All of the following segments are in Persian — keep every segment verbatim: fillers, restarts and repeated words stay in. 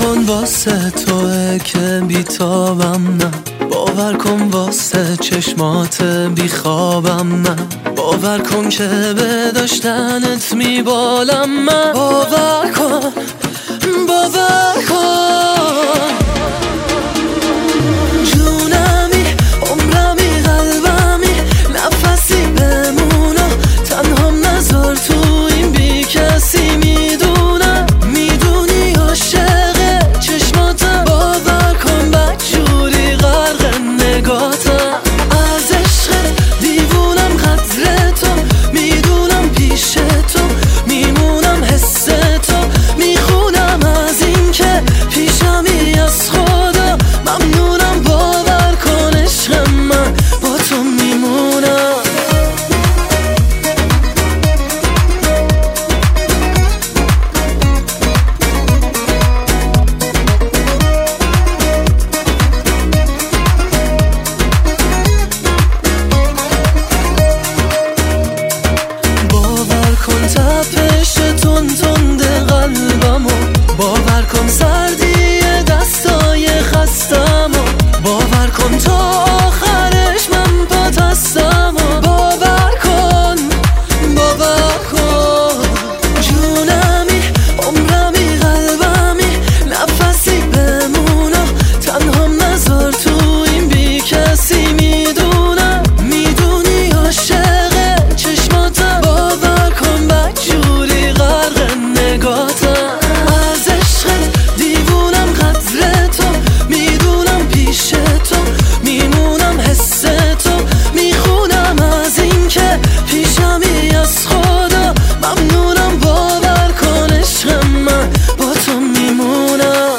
کن واسه توه که بیتابم نه، باور کن واسه چشمات بیخوابم نه، باور کن که به داشتنت میبالم من، باور کن باور کن. جونمی عمرمی قلبمی نفسی بمونم، تنهام نذار تو این بی کسی. میدونم میدونی عاشق چشماتم، باور کن بدجوری غرق نگاتم. از عشقت دیوونم قدر تو، میدونم پیش تو میمونم حس تو، میخونم از این که پیشمی از خدا. ممنونم باور کن عشق من با تو میمونم. باور کن تپش تون تند قلبمو، باور کن سردی دستای خستمو، باور کن تا آخرش من پات هستمو، باور کن باور کن. جونمی عمرمی قلبمی نفسی بمونم، تنهام نذار تو این بی کسی. میدونم میدونی عاشق چشماتم، باور کن بدجوری غرق نگاتم. از عشقت دیوونم قدر تو، میدونم پیش تو میمونم حس تو، میخونم از این که پیشمی از خدا. ممنونم باور کن عشق من با تو میمونم.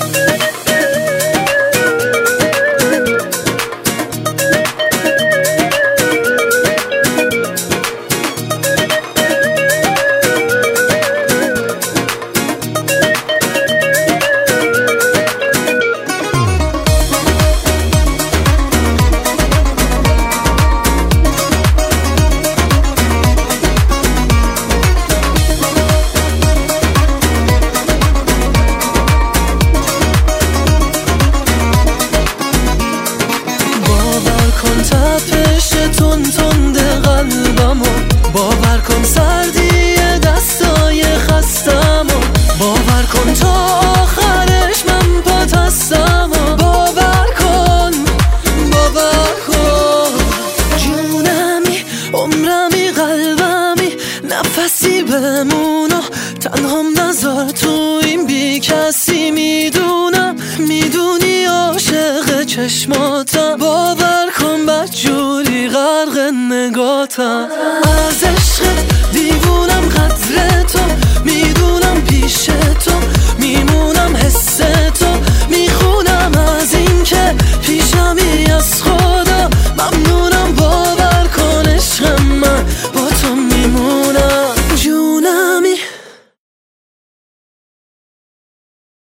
کن تپش تون تند قلبمو، باور کن سردی دستای خستمو، باور کن تا آخرش من پات هستمو، باور کن باور کن. جونمی عمرمی قلبمی نفسی بمونم، تنهام نذار تو این بی کسی. میدونم میدونی عاشق چشماتم، باور کن بدجوری غرق نگاتم.